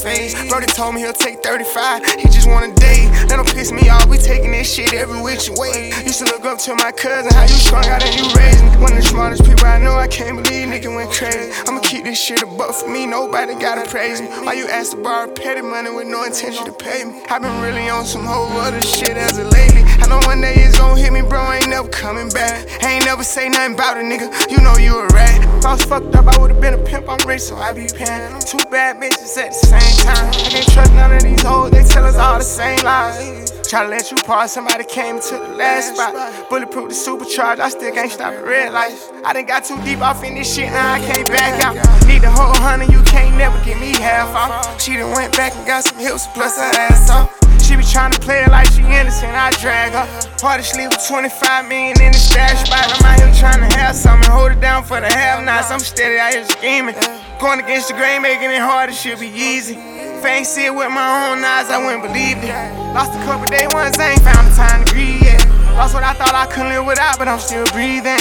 face. Brody told me he'll take 35, he just want a date. That don't piss me off, we taking this shit every which way. Used to look up to my cousin, how you strung out and you raised me. One of the smartest people I know, I can't believe nigga went crazy. I'ma keep this shit above for me, nobody gotta praise me. Why you ask to borrow petty money with no intention to pay me? I been really on some whole other shit as of lately. I know one day it's gon' hit me, bro, I ain't never coming back. I ain't never say nothing about it, nigga, you know you a rat. If I was fucked up, I would've been a pimp, I'm rich, so I be paying. Two bad bitches at the same time. I can't trust none of these hoes, they tell us all the same lies. Try to let you pass, somebody came to the last spot. Bulletproof the supercharged, I still can't stop at red lights. I done got too deep off in this shit, now I can't back out. Need the whole 100, you can't never give me half off. She done went back and got some hips, plus her ass off. She be tryna play it like she innocent, I drag her. Party sleep with 25 million in the stash spot. I'm out here tryna have something, hold it down for the have-nots. I'm steady out here scheming. Going against the grain, making it hard, it should be easy. If I ain't see it with my own eyes, I wouldn't believe it. Lost a couple day ones, I ain't found the time to grieve yet. Lost what I thought I couldn't live without, but I'm still breathing.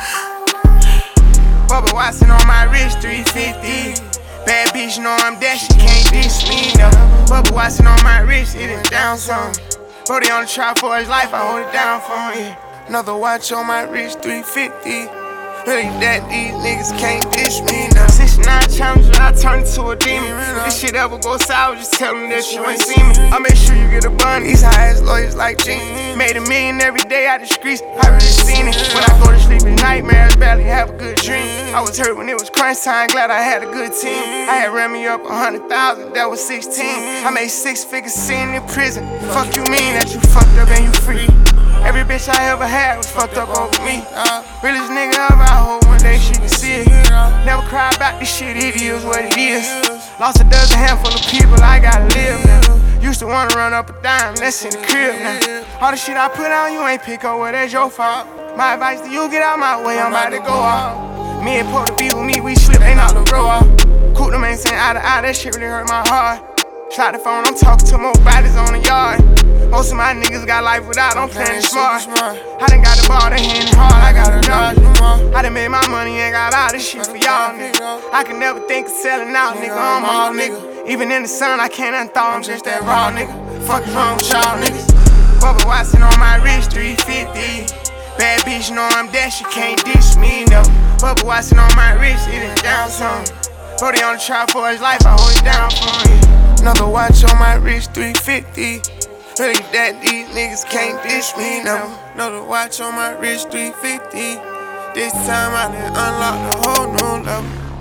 Bubba Watson on my wrist, 350. Bad bitch, know I'm that, she can't diss me, no. Bubba Watson on my wrist, it is down some. Brody on the trial for his life, I hold it down for him. Another watch on my wrist, 350. Really that these niggas can't dish me, no. 69 challenges, I turn into a demon. If this shit ever go sour, just tell them that you ain't see me. I make sure you get a bun, these high-ass lawyers like Gene. Made $1 million every day out the streets, I really seen it. When I go to sleep at nightmares, barely have a good dream. I was hurt when it was crunch time, glad I had a good team. I had ran me up 100,000, that was 16. I made 6 figures sitting in prison. Fuck you mean that you fucked up and you free? Every bitch I ever had was fucked up over me. Realest nigga ever, I hope one day she can see it. Never cry about this shit, it is what it is. Lost a dozen handful of people, I gotta live now. Used to wanna run up a dime, that's in the crib now. All the shit I put on, you ain't pick up, well, that's your fault. My advice to you, get out my way, I'm about to go off. Me and Paul to be with me, we slip, ain't all the row off. Coop them ain't saying eye to eye, that shit really hurt my heart. Slide the phone, I'm talking to more bodies on the yard. Most of my niggas got life without, I'm playing smart. I done got the ball, they handin' hard, I gotta dodge. I done made my money, ain't got all this shit for y'all, nigga. I can never think of selling out, nigga, I'm all nigga. Even in the sun, I can't unthaw, I'm just that raw, nigga. Fuck is wrong with y'all, niggas? Bubba Watson on my wrist, 350. Bad bitch, know I'm that, she can't dish me, no. Bubba Watson on my wrist, it is down some. Brody on the trial for his life, I hold it down for him. Another watch on my wrist, 350. Really that these niggas can't dish me, no. Another watch on my wrist, 350. This time I done unlock the whole new level.